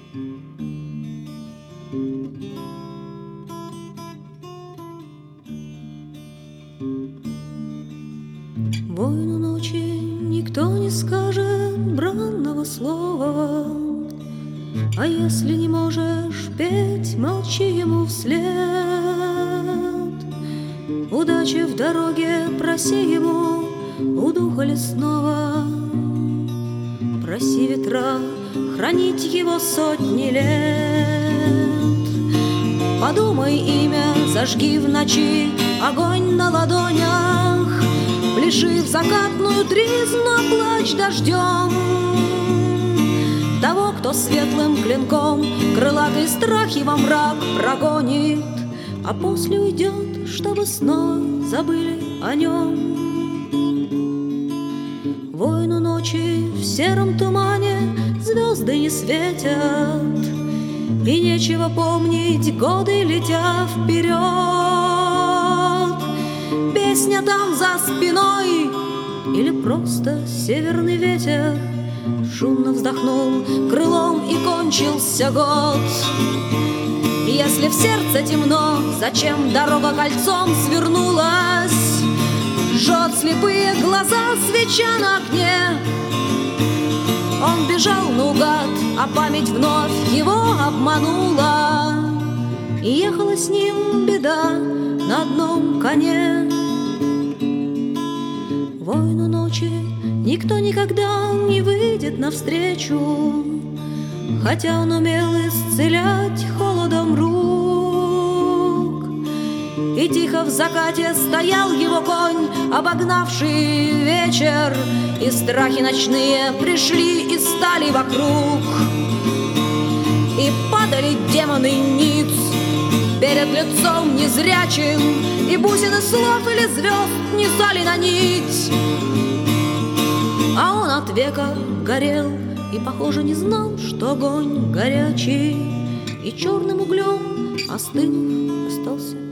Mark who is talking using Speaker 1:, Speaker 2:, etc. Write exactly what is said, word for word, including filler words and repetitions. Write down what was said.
Speaker 1: Войну ночи никто не скажет бранного слова, а если не можешь петь, молчи ему вслед. Удачи в дороге проси ему у духа лесного, проси ветра хранить его сотни лет. Подумай имя, зажги в ночи огонь на ладонях, пляши в закатную тризну, плачь дождем того, кто светлым клинком крылатый страхи во мрак прогонит, а после уйдет, чтобы снова забыли о нем. Войну ночи в сером тумане звезды не светят, и нечего помнить, годы летя вперед. Песня там за спиной или просто северный ветер шумно вздохнул крылом, и кончился год. Если в сердце темно, зачем дорога кольцом свернулась? Жжет слепые глаза свеча на окне. Он бежал наугад, а память вновь его обманула, и ехала с ним беда на одном коне. Войну ночи никто никогда не выйдет навстречу, хотя он умел исцелять холодом рук. И тихо в закате стоял его конь, обогнавший вечер, и страхи ночные пришли и стали вокруг. И падали демоны ниц перед лицом незрячим, и бусины слов или звезд не стали на нить. А он от века горел и, похоже, не знал, что огонь горячий, и черным углем остынув остался